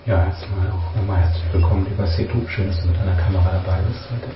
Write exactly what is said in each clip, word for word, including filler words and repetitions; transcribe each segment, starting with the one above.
Ja, erstmal auch nochmal herzlich willkommen, lieber Setu. Schön, dass du mit deiner Kamera dabei bist heute.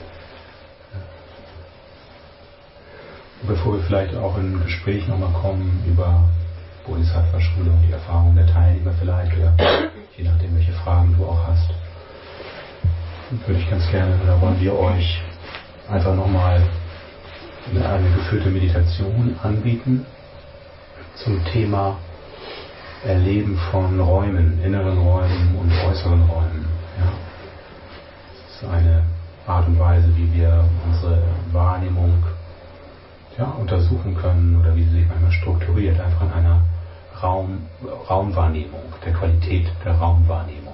Und bevor wir vielleicht auch in ein Gespräch nochmal kommen über Bodhisattva-Schule und die Erfahrungen der Teilnehmer vielleicht, oder je nachdem, welche Fragen du auch hast, würde ich ganz gerne, oder wollen wir euch einfach nochmal eine geführte Meditation anbieten zum Thema Erleben von Räumen, inneren Räumen und äußeren Räumen. Ja. Das ist eine Art und Weise, wie wir unsere Wahrnehmung ja, untersuchen können oder wie sie sich manchmal strukturiert, einfach in einer Raum, Raumwahrnehmung, der Qualität der Raumwahrnehmung.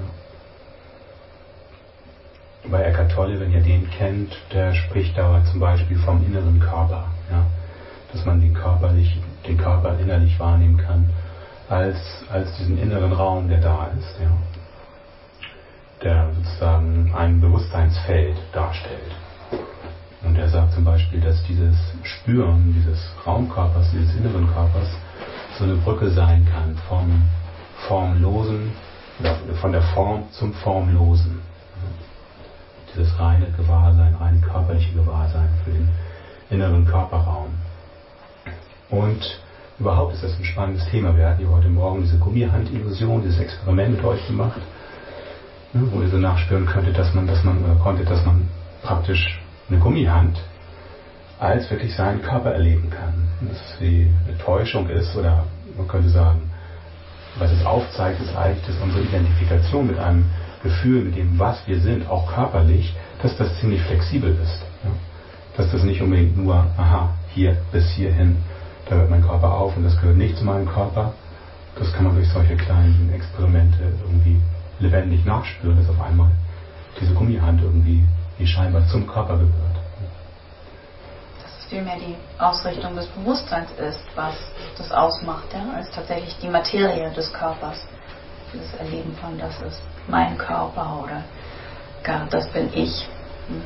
Ja. Bei Eckhart Tolle, wenn ihr den kennt, der spricht da zum Beispiel vom inneren Körper, ja, dass man den Körper, den Körper innerlich wahrnehmen kann, als, als diesen inneren Raum, der da ist, ja, der sozusagen ein Bewusstseinsfeld darstellt. Und er sagt zum Beispiel, dass dieses Spüren dieses Raumkörpers, dieses inneren Körpers, so eine Brücke sein kann vom Formlosen, oder von der Form zum Formlosen. Dieses reine Gewahrsein, reine körperliche Gewahrsein für den inneren Körperraum. Und überhaupt ist das ein spannendes Thema. Wir hatten ja heute Morgen diese Gummihand-Illusion, dieses Experiment mit euch gemacht, wo ihr so nachspüren könntet, dass man, dass man, oder konntet, dass man praktisch eine Gummihand als wirklich seinen Körper erleben kann. Dass sie eine Täuschung ist, oder man könnte sagen, was es aufzeigt, ist eigentlich, dass unsere Identifikation mit einem Gefühl, mit dem, was wir sind, auch körperlich, dass das ziemlich flexibel ist. Ja? Dass das nicht unbedingt nur, aha, hier bis hierhin, da hört mein Körper auf und das gehört nicht zu meinem Körper. Das kann man durch solche kleinen Experimente irgendwie lebendig nachspüren, dass auf einmal diese Gummihand irgendwie, die scheinbar zum Körper gehört. Dass es vielmehr die Ausrichtung des Bewusstseins ist, was das ausmacht, ja, als tatsächlich die Materie des Körpers. Dieses Erleben von, das ist mein Körper oder gar das bin ich. Hm.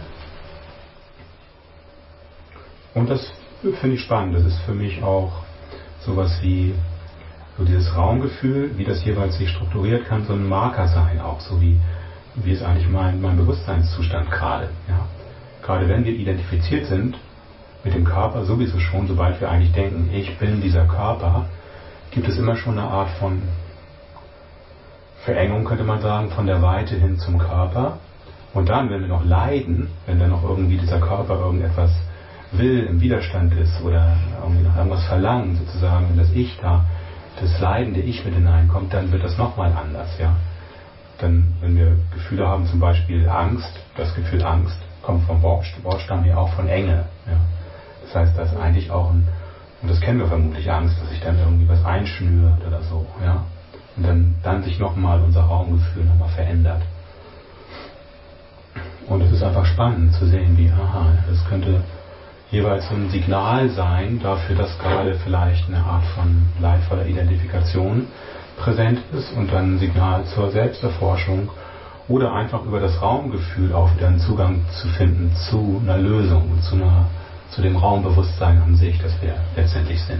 Und das finde ich spannend. Das ist für mich auch sowas wie so dieses Raumgefühl, wie das jeweils sich strukturiert kann, so ein Marker sein, auch so wie, wie ist eigentlich mein, mein Bewusstseinszustand gerade. Ja? Gerade wenn wir identifiziert sind mit dem Körper, sowieso schon, sobald wir eigentlich denken, ich bin dieser Körper, gibt es immer schon eine Art von Verengung, könnte man sagen, von der Weite hin zum Körper. Und dann, wenn wir noch leiden, wenn dann noch irgendwie dieser Körper irgendetwas will, im Widerstand ist oder irgendwie nach irgendwas verlangen, sozusagen, wenn das Ich da, das leidende Ich mit hineinkommt, dann wird das nochmal anders, ja. Dann, wenn wir Gefühle haben, zum Beispiel Angst, das Gefühl Angst kommt vom Wortstamm her auch von Enge, ja. Das heißt, das ist eigentlich auch ein, und das kennen wir vermutlich, Angst, dass sich dann irgendwie was einschnürt oder so, ja. Und dann, dann sich nochmal unser Raumgefühl nochmal verändert. Und es ist einfach spannend zu sehen, wie, aha, das könnte jeweils so ein Signal sein dafür, dass gerade vielleicht eine Art von leidvoller Identifikation präsent ist und dann ein Signal zur Selbsterforschung oder einfach über das Raumgefühl auch wieder einen Zugang zu finden zu einer Lösung und zu, einer, zu dem Raumbewusstsein an sich, das wir letztendlich sind.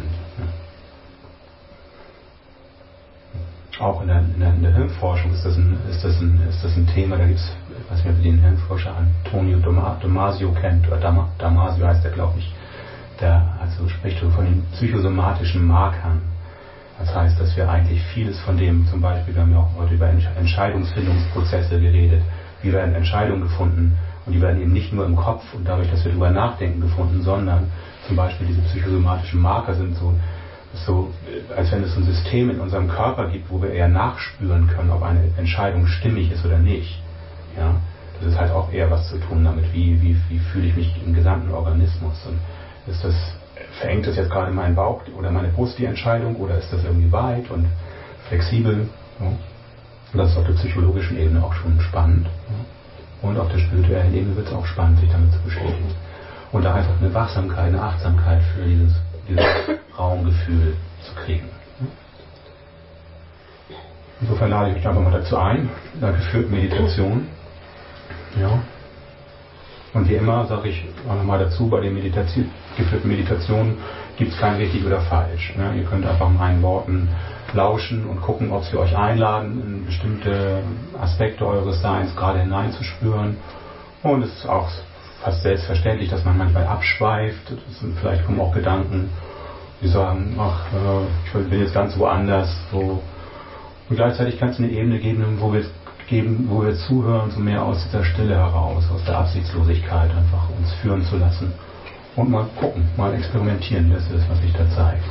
Auch in der, in der, in der Hirnforschung ist das ein, ist das ein, ist das ein Thema, da gibt es, ich weiß nicht, ob ihr den Hirnforscher Antonio Damasio kennt, oder Dam, Damasio heißt der, glaube ich, der also spricht von den psychosomatischen Markern. Das heißt, dass wir eigentlich vieles von dem, zum Beispiel, wir haben ja auch heute über Entscheidungsfindungsprozesse geredet, wie werden Entscheidungen gefunden, und die werden eben nicht nur im Kopf und dadurch, dass wir darüber nachdenken, gefunden, sondern zum Beispiel diese psychosomatischen Marker sind so, so, als wenn es so ein System in unserem Körper gibt, wo wir eher nachspüren können, ob eine Entscheidung stimmig ist oder nicht. Ja? Das ist halt auch eher was zu tun damit, wie, wie, wie fühle ich mich im gesamten Organismus. Und ist das, verengt das jetzt gerade meinen Bauch oder meine Brust die Entscheidung, oder ist das irgendwie weit und flexibel? Ja? Und das ist auf der psychologischen Ebene auch schon spannend. Ja? Und auf der spirituellen Ebene wird es auch spannend, sich damit zu beschäftigen. Und da einfach eine Wachsamkeit, eine Achtsamkeit für dieses, dieses Raumgefühl zu kriegen. Insofern lade ich euch einfach mal dazu ein, in einer geführten Meditation. Ja. Und wie immer sage ich auch nochmal dazu, bei den Meditati- geführten Meditationen gibt es kein richtig oder falsch. Ja. Ihr könnt einfach meinen Worten lauschen und gucken, ob sie euch einladen, in bestimmte Aspekte eures Seins gerade hineinzuspüren. Und es ist auch fast selbstverständlich, dass man manchmal abschweift. Das sind, vielleicht kommen auch Gedanken, die sagen, ach, ich bin jetzt ganz woanders. So. Und gleichzeitig kann es eine Ebene geben, wo wir, geben, wo wir zuhören, so mehr aus dieser Stille heraus, aus der Absichtslosigkeit, einfach uns führen zu lassen. Und mal gucken, mal experimentieren, das ist, was sich da zeigt.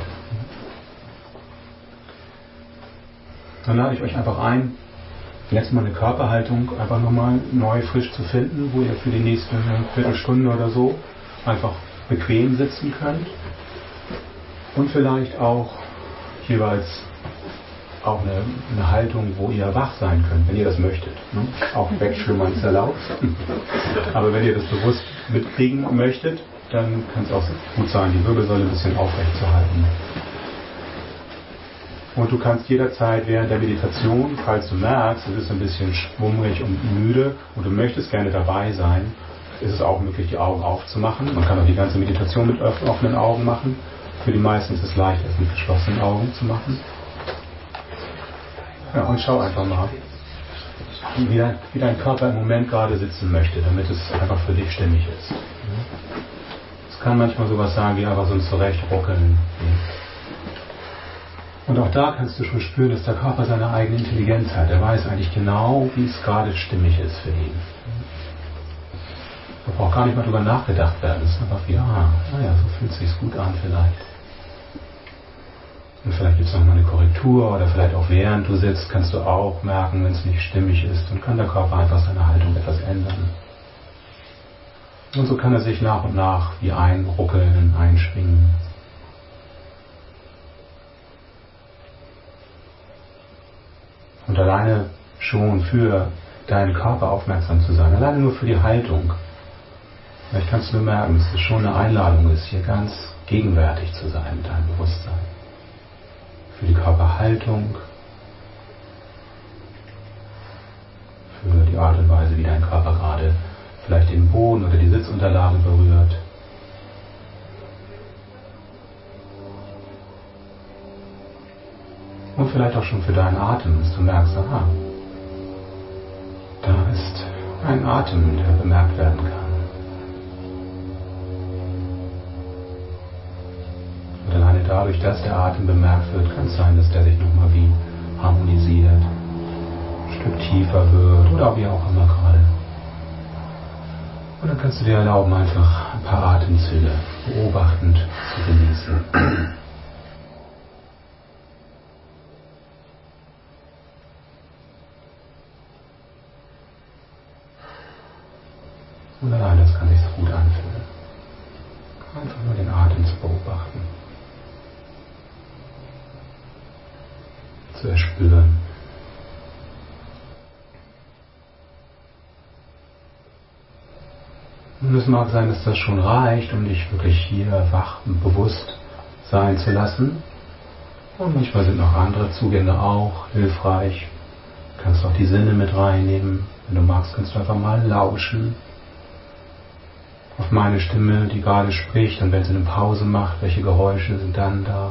Dann lade ich euch einfach ein, jetzt mal eine Körperhaltung einfach nochmal neu frisch zu finden, wo ihr für die nächste Viertelstunde oder so einfach bequem sitzen könnt. Und vielleicht auch jeweils auch eine, eine Haltung, wo ihr wach sein könnt, wenn ihr das möchtet. Ne? Auch wegschlummern ist erlaubt. Aber wenn ihr das bewusst mitkriegen möchtet, dann kann es auch gut sein, die Wirbelsäule ein bisschen aufrecht zu halten. Und du kannst jederzeit während der Meditation, falls du merkst, es ist ein bisschen schwummrig und müde und du möchtest gerne dabei sein, ist es auch möglich, die Augen aufzumachen. Man kann auch die ganze Meditation mit offenen Augen machen. Für die meisten ist es leicht, es mit geschlossenen Augen zu machen. Ja, und schau einfach mal, wie dein, wie dein Körper im Moment gerade sitzen möchte, damit es einfach für dich stimmig ist. Es kann manchmal sowas sein wie einfach so ein Zurechtruckeln. Und auch da kannst du schon spüren, dass der Körper seine eigene Intelligenz hat. Er weiß eigentlich genau, wie es gerade stimmig ist für ihn. Da braucht gar nicht mal drüber nachgedacht werden. Es ist einfach wie, ah, naja, so fühlt es sich gut an vielleicht. Und vielleicht gibt es noch mal eine Korrektur oder vielleicht auch während du sitzt, kannst du auch merken, wenn es nicht stimmig ist, dann kann der Körper einfach seine Haltung etwas ändern. Und so kann er sich nach und nach wie einruckeln, einschwingen. Und alleine schon für deinen Körper aufmerksam zu sein, alleine nur für die Haltung. Vielleicht kannst du bemerken, dass es schon eine Einladung ist, hier ganz gegenwärtig zu sein mit deinem Bewusstsein. Für die Körperhaltung, für die Art und Weise, wie dein Körper gerade vielleicht den Boden oder die Sitzunterlage berührt. Und vielleicht auch schon für deinen Atem, dass du merkst, aha, da ist ein Atem, der bemerkt werden kann. Und alleine dadurch, dass der Atem bemerkt wird, kann es sein, dass der sich nochmal wie harmonisiert, ein Stück tiefer wird oder wie auch immer gerade. Und dann kannst du dir erlauben, einfach ein paar Atemzüge beobachtend zu genießen. Und allein das kann sich so gut anfühlen. Einfach nur den Atem zu beobachten. Zu erspüren. Und es mag sein, dass das schon reicht, um dich wirklich hier wach und bewusst sein zu lassen. Und manchmal sind noch andere Zugänge auch hilfreich. Du kannst auch die Sinne mit reinnehmen. Wenn du magst, kannst du einfach mal lauschen auf meine Stimme, die gerade spricht, und wenn sie eine Pause macht, welche Geräusche sind dann da?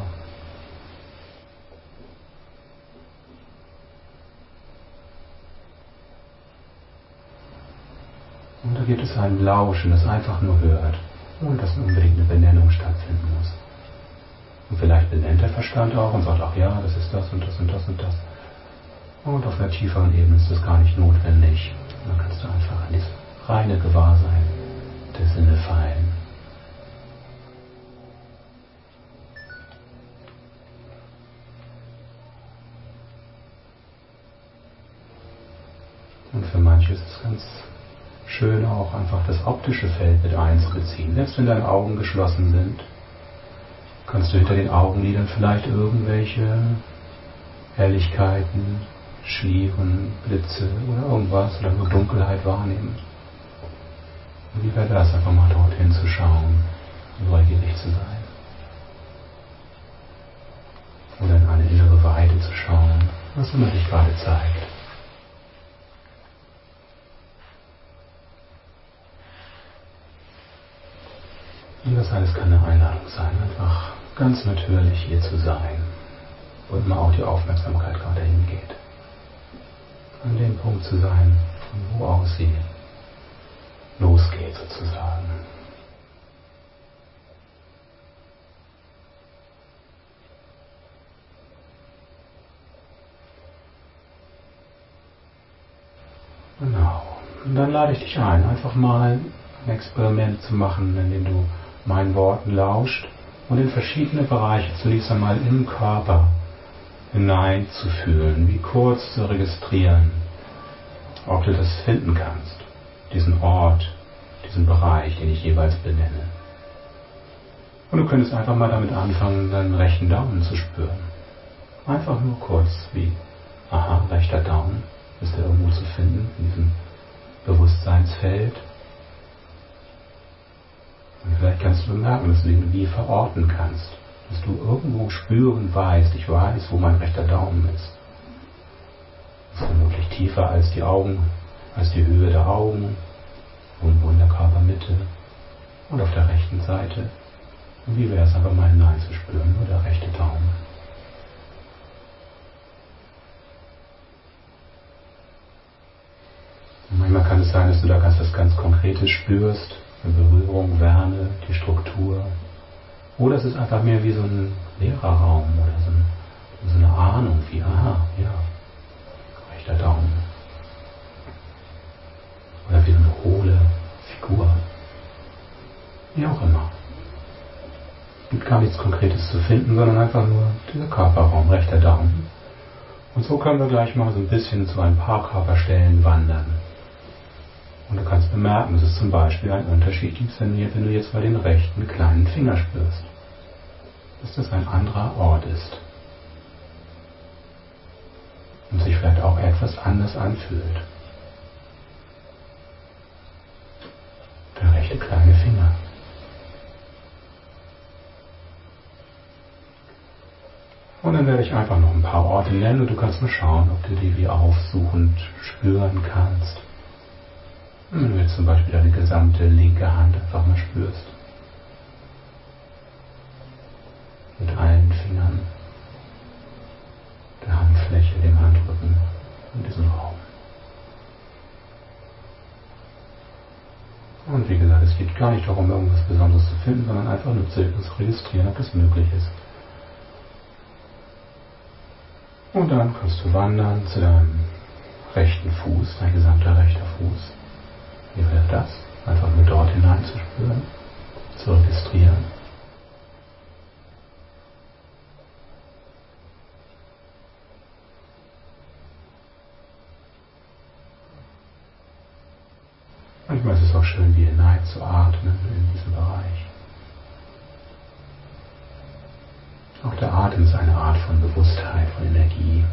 Und da gibt es ein Lauschen, das einfach nur hört, ohne dass unbedingt eine Benennung stattfinden muss. Und vielleicht benennt der Verstand auch und sagt, ach ja, das ist das und das und das und das. Und auf einer tieferen Ebene ist das gar nicht notwendig. Dann kannst du einfach an dieses reine Gewahrsein der Sinne fallen. Und für manche ist es ganz schön auch einfach das optische Feld mit einzubeziehen. Selbst wenn deine Augen geschlossen sind, kannst du hinter den Augenlidern vielleicht irgendwelche Helligkeiten, Schlieren, Blitze oder irgendwas oder nur Dunkelheit wahrnehmen. Und wie wäre das, einfach mal dorthin zu schauen, neugierig zu sein. Oder in eine innere Weite zu schauen, was immer sich gerade zeigt. Und das alles kann eine Einladung sein, einfach ganz natürlich hier zu sein. wo immer auch die Aufmerksamkeit gerade hingeht. An dem Punkt zu sein, von wo aus sie losgeht sozusagen. Genau. Und dann lade ich dich ein, einfach mal ein Experiment zu machen, in dem du meinen Worten lauscht und in verschiedene Bereiche zunächst einmal im Körper hineinzufühlen, wie kurz zu registrieren, ob du das finden kannst, diesen Ort, diesen Bereich, den ich jeweils benenne. Und du könntest einfach mal damit anfangen, deinen rechten Daumen zu spüren. Einfach nur kurz wie, aha, rechter Daumen, ist der irgendwo zu finden, in diesem Bewusstseinsfeld. Und vielleicht kannst du merken, dass du ihn wie verorten kannst, dass du irgendwo spüren weißt, ich weiß, wo mein rechter Daumen ist. Das ist vermutlich tiefer als die Augen, als die Höhe der Augen, irgendwo in der Körpermitte und auf der rechten Seite. Und wie wäre es einfach mal hineinzuspüren, nur der rechte Daumen. Und manchmal kann es sein, dass du da ganz was ganz Konkretes spürst, eine Berührung, Wärme, die Struktur. Oder es ist einfach mehr wie so ein leerer Raum oder so, ein, so eine Ahnung wie, aha, ja, rechter Daumen. Oder wie so eine hohle Figur. Wie auch immer. Es gibt gar nichts Konkretes zu finden, sondern einfach nur dieser Körperraum, rechter Daumen. Und so können wir gleich mal so ein bisschen zu ein paar Körperstellen wandern. Und du kannst bemerken, dass es zum Beispiel ein Unterschied gibt, wenn du jetzt mal den rechten kleinen Finger spürst. Dass das ein anderer Ort ist. Und sich vielleicht auch etwas anders anfühlt. Der rechte kleine Finger. Und dann werde ich einfach noch ein paar Orte nennen und du kannst mal schauen, ob du die wie aufsuchend spüren kannst. Und wenn du jetzt zum Beispiel deine gesamte linke Hand einfach mal spürst. Mit allen Fingern, der Handfläche, dem Handrücken in diesem Raum. Und wie gesagt, es geht gar nicht darum, irgendwas Besonderes zu finden, sondern einfach nur zu registrieren, ob das möglich ist. Und dann kannst du wandern zu deinem rechten Fuß, dein gesamter rechter Fuß. Wie wäre das? Einfach nur dort hineinzuspüren, zu registrieren. Manchmal ist es auch schön, wie hineinzuatmen in diesem Bereich. Auch der Atem ist eine Art von Bewusstheit, von Energie.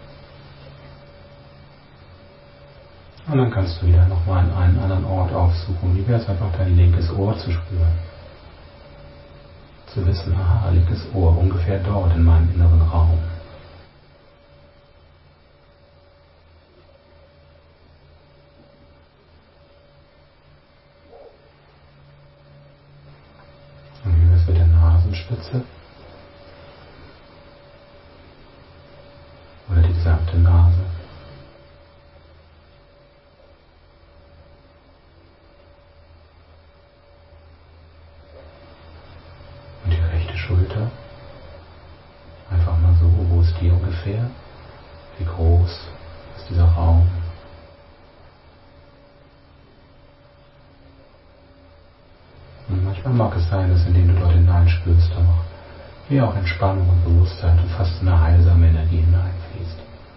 Und dann kannst du wieder nochmal an einen anderen Ort aufsuchen. Wie wäre es einfach, dein linkes Ohr zu spüren? Zu wissen, aha, linkes Ohr, ungefähr dort in meinem inneren Raum. Und wie wäre es mit der Nasenspitze? Oder die gesamte Nase? Schulter. Einfach mal so, wo ist die ungefähr? Wie groß ist dieser Raum? Und manchmal mag es sein, dass indem du dort hineinspürst, dann auch wie auch Entspannung und Bewusstheit und fast eine heilsame Energie hineinfließt.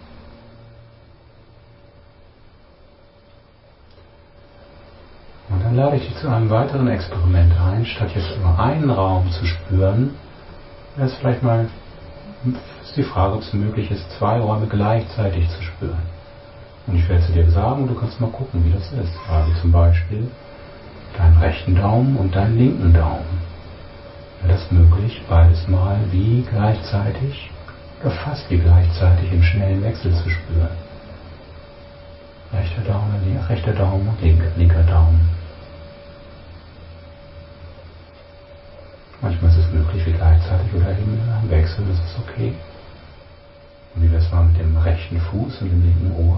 Und dann lade ich dich zu einem weiteren Experiment ein, statt jetzt nur einen Raum zu spüren, wäre es vielleicht mal, ist die Frage, ob es möglich ist, zwei Räume gleichzeitig zu spüren. Und ich werde es dir sagen und du kannst mal gucken, wie das ist. Also zum Beispiel deinen rechten Daumen und deinen linken Daumen. Wäre das möglich, beides mal wie gleichzeitig oder fast wie gleichzeitig im schnellen Wechsel zu spüren? Rechter Daumen, rechter Daumen und linker, linker Daumen. Manchmal ist es möglich wie gleichzeitig oder eben in einem Wechsel, das ist okay. Und wie wär's mal mit dem rechten Fuß und dem linken Ohr?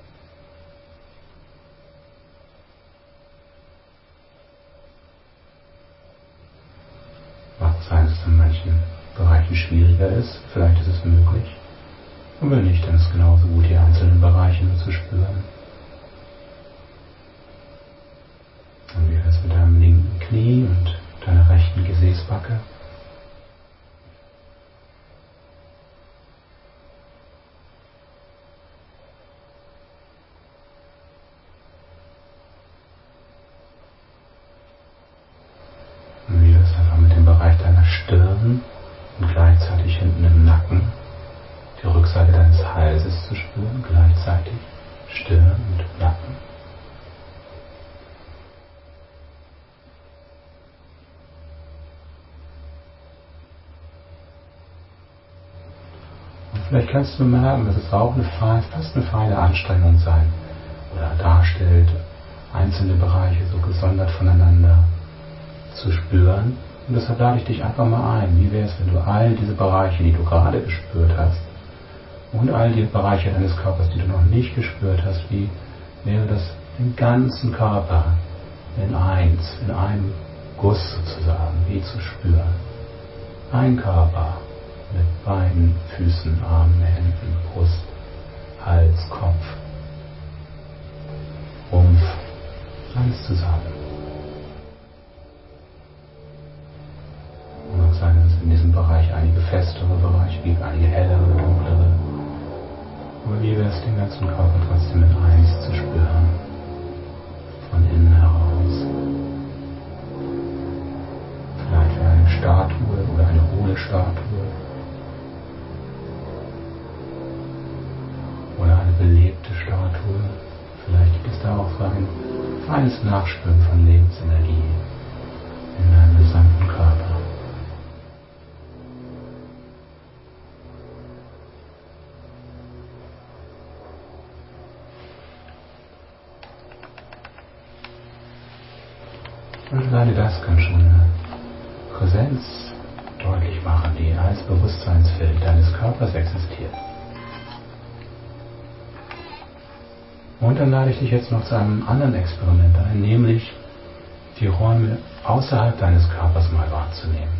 Mag sein, dass es in manchen Bereichen schwieriger ist, vielleicht ist es möglich. Und wenn nicht, dann ist es genauso gut, die einzelnen Bereiche nur zu spüren. Und wie wär's mit deinem linken Knie und deiner rechten Gesäßbacke? Und wie wär's einfach mit dem Bereich deiner Stirn und gleichzeitig hinten im Nacken, die Rückseite deines Halses zu spüren, gleichzeitig Stirn und Nacken. Und vielleicht kannst du merken, dass es auch eine feine, fast eine feine Anstrengung sein oder darstellt, einzelne Bereiche so gesondert voneinander zu spüren. Und deshalb lade ich dich einfach mal ein. Wie wäre es, wenn du all diese Bereiche, die du gerade gespürt hast, und all die Bereiche deines Körpers, die du noch nicht gespürt hast, wie wäre das den ganzen Körper in eins, in einem Guss sozusagen, wie zu spüren. Ein Körper mit Beinen, Füßen, Armen, Händen, Brust, Hals, Kopf, Rumpf, alles zusammen. Mag sein, dass es in diesem Bereich einige festere Bereiche gibt, einige hellere, dunklere. Aber wie wäre es, den ganzen Körper trotzdem in eins zu spüren? Von innen heraus. Vielleicht wie eine Statue oder eine hohle Statue. Oder eine belebte Statue. Vielleicht gibt es da auch so ein feines Nachspüren von Lebensenergie in deinem gesamten Körper. Und alleine das kann schon eine Präsenz deutlich machen, die als Bewusstseinsfeld deines Körpers existiert. Und dann lade ich dich jetzt noch zu einem anderen Experiment ein, nämlich die Räume außerhalb deines Körpers mal wahrzunehmen.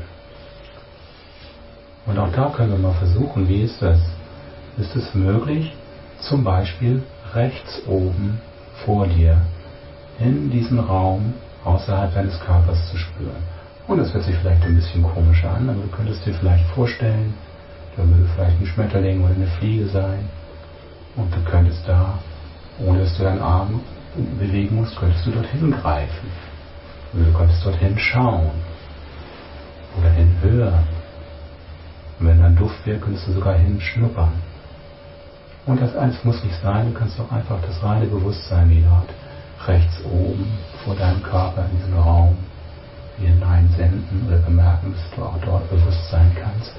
Und auch da können wir mal versuchen, wie ist das? Ist es möglich, zum Beispiel rechts oben vor dir in diesen Raum außerhalb deines Körpers zu spüren. Und das hört sich vielleicht ein bisschen komisch an, aber du könntest dir vielleicht vorstellen, da würde vielleicht ein Schmetterling oder eine Fliege sein und du könntest da, ohne dass du deinen Arm bewegen musst, könntest du dorthin greifen. Oder du könntest dorthin schauen oder hinhören. Und wenn dann Duft wäre, könntest du sogar hinschnuppern. Und das alles muss nicht sein, du kannst doch einfach das reine Bewusstsein wie dort rechts oben vor deinem Körper in diesen Raum hineinsenden oder bemerken, dass du auch dort bewusst sein kannst.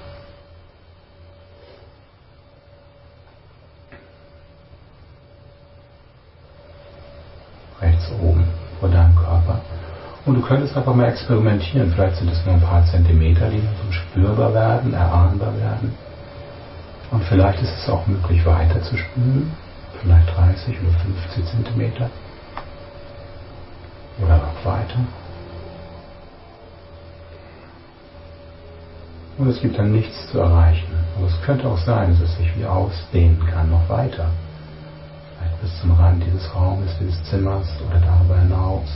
Rechts oben vor deinem Körper. Und du könntest einfach mal experimentieren. Vielleicht sind es nur ein paar Zentimeter, die so spürbar werden, erahnbar werden. Und vielleicht ist es auch möglich, weiter zu spüren. Vielleicht dreißig oder fünfzig Zentimeter. Oder noch weiter. Und es gibt dann nichts zu erreichen. Aber es könnte auch sein, dass es sich wie ausdehnen kann, noch weiter. Vielleicht bis zum Rand dieses Raumes, dieses Zimmers oder darüber hinaus.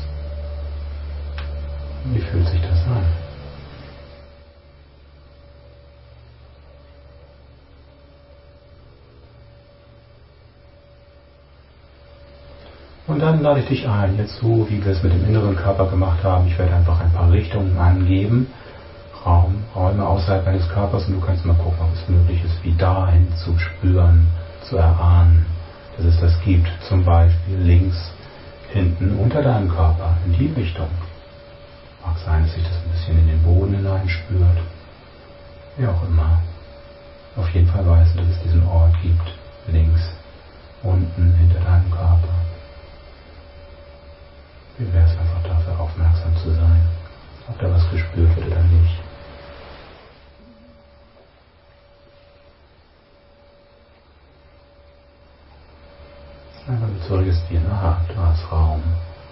Wie fühlt sich das an? Und dann lade ich dich ein, jetzt so, wie wir es mit dem inneren Körper gemacht haben. Ich werde einfach ein paar Richtungen angeben, Raum, Räume außerhalb deines Körpers, und du kannst mal gucken, ob es möglich ist, wie dahin zu spüren, zu erahnen, dass es das gibt. Zum Beispiel links, hinten, unter deinem Körper, in die Richtung. Mag sein, dass sich das ein bisschen in den Boden hineinspürt. Wie auch immer. Auf jeden Fall weißt du, dass es diesen Ort gibt. Links, unten, hinter deinem Körper. Wie wäre es einfach dafür, aufmerksam zu sein, ob da was gespürt wird oder nicht. zu registrieren, aha, da ist Raum.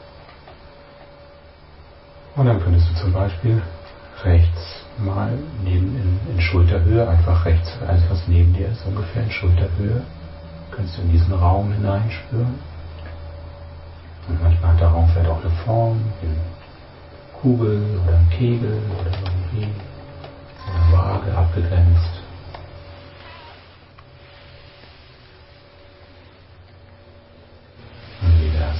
Und dann könntest du zum Beispiel rechts mal neben in, in Schulterhöhe, einfach rechts, alles was neben dir ist, ungefähr in Schulterhöhe, könntest du in diesen Raum hineinspüren. Und manchmal hat der Raum vielleicht auch eine Form, eine Kugel oder ein Kegel oder irgendwie eine Waage abgegrenzt. Und wie wär's?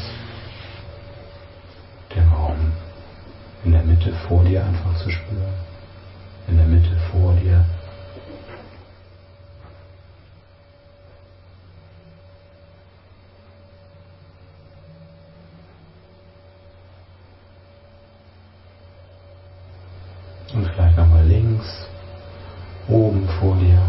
Den Raum in der Mitte vor dir einfach zu spüren. In der Mitte vor dir. Und vielleicht nochmal links, oben vor dir.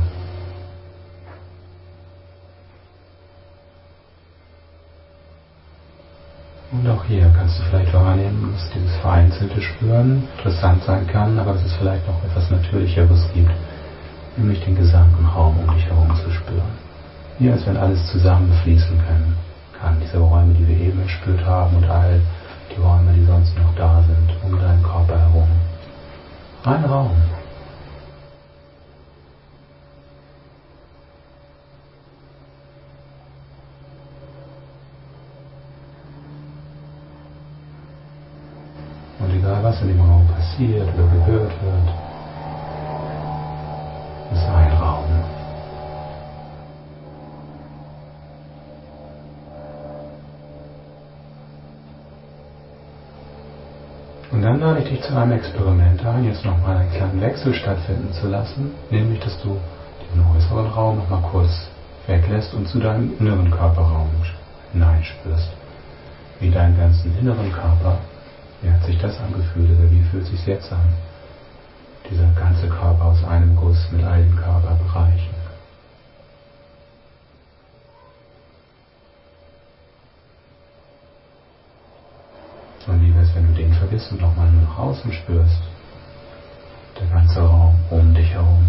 Und auch hier kannst du vielleicht wahrnehmen, dass dieses vereinzelte Spüren interessant sein kann, aber dass es vielleicht noch etwas Natürlicheres gibt, nämlich den gesamten Raum um dich herum zu spüren. Wie als wenn alles zusammenfließen können, kann. Diese Räume, die wir eben gespürt haben und all die Räume, die sonst noch da sind, um deinen Körper herum. Ein Raum. Und egal was in dem Raum passiert oder gehört wird, ist ein Raum. Und dann lade ich dich zu einem Experiment ein, jetzt nochmal einen kleinen Wechsel stattfinden zu lassen, nämlich, dass du diesen äußeren Raum nochmal kurz weglässt und zu deinem inneren Körperraum hineinspürst. Wie deinen ganzen inneren Körper, wie hat sich das angefühlt oder wie fühlt es sich jetzt an? Dieser ganze Körper aus einem Guss mit all den Körperbereichen. Und wie wäre es, wenn du den vergisst und nochmal nur nach außen spürst? Der ganze Raum um dich herum.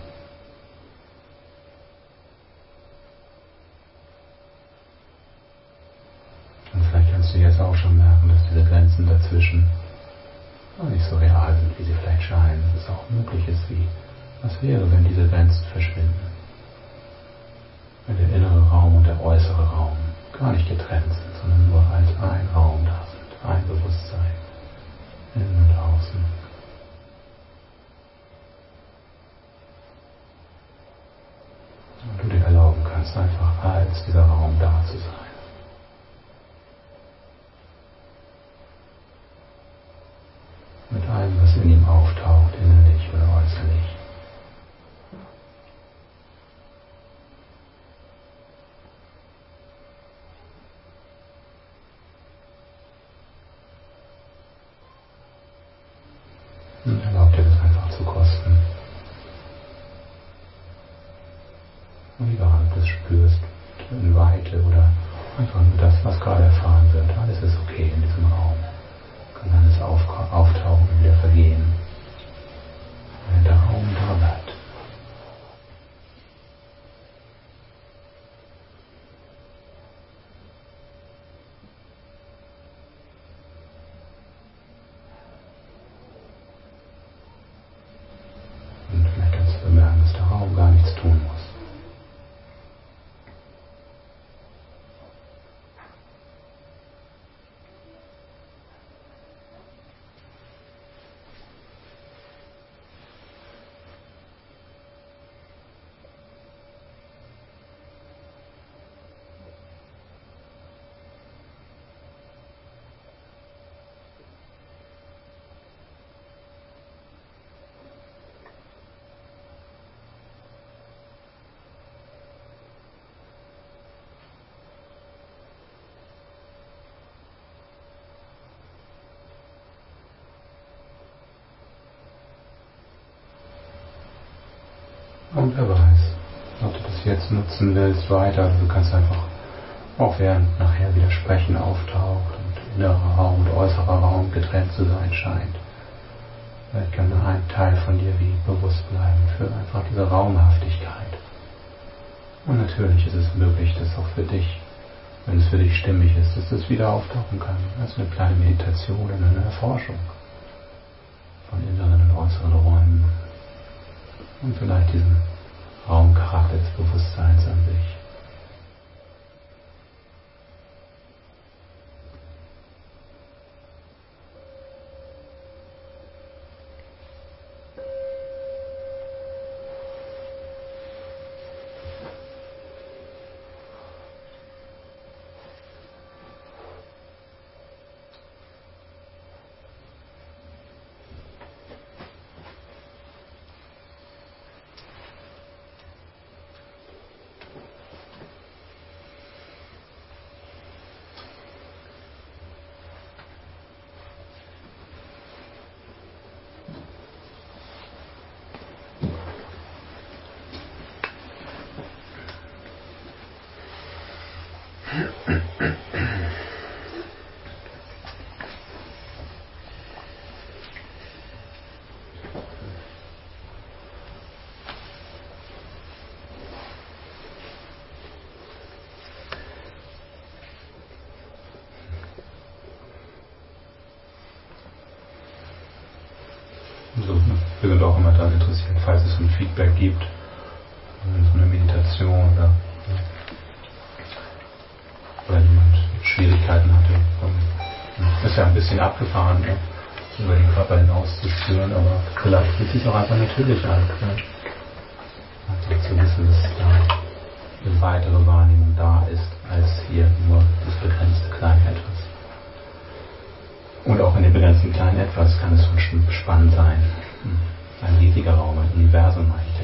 Und vielleicht kannst du jetzt auch schon merken, dass diese Grenzen dazwischen nicht so real sind, wie sie vielleicht scheinen. Dass es auch möglich ist, wie was wäre, wenn diese Grenzen verschwinden. Wenn der innere Raum und der äußere Raum gar nicht getrennt sind, sondern nur als ein Raum da sind. Ein Bewusstsein, innen und außen. Und du dir erlauben kannst, einfach als dieser Raum da zu sein. Mit allem, was in ihm auftaucht, innerlich oder äußerlich. Und erlaub dir das einfach zu kosten. Und egal, ob du es spürst, in Weite oder einfach nur das, was gerade erfahren wird, alles ist okay in diesem Raum. Kann alles auf, auftauchen und wieder vergehen. Wenn der Raum da bleibt. Und vielleicht kannst du bemerken, dass der Raum gar nichts tun muss. Und wer weiß, ob du das jetzt nutzen willst weiter, du kannst einfach, auch während nachher wieder Sprechen auftaucht und innerer Raum und äußerer Raum getrennt zu sein scheint. Vielleicht kann nur ein Teil von dir wie bewusst bleiben für einfach diese Raumhaftigkeit. Und natürlich ist es möglich, das auch für dich wenn es für dich stimmig ist, dass das wieder auftauchen kann, als eine kleine Meditation oder eine Erforschung von inneren und äußeren Räumen und vielleicht diesen Raumcharakter des Bewusstseins an sich. So, wir sind auch immer daran interessiert, falls es ein Feedback gibt, so eine Meditation oder, oder jemand Schwierigkeiten hatte. Ist ja ein bisschen abgefahren, ne? Über den Körper hinaus zu spüren, aber vielleicht fühlt es sich auch einfach natürlich an. Ne? Also zu wissen, dass da eine weitere Wahrnehmung da ist, als hier nur das begrenzte kleine Etwas. Und auch in dem begrenzten kleinen Etwas kann es schon spannend sein. Ein riesiger Raum, ein Universum eigentlich.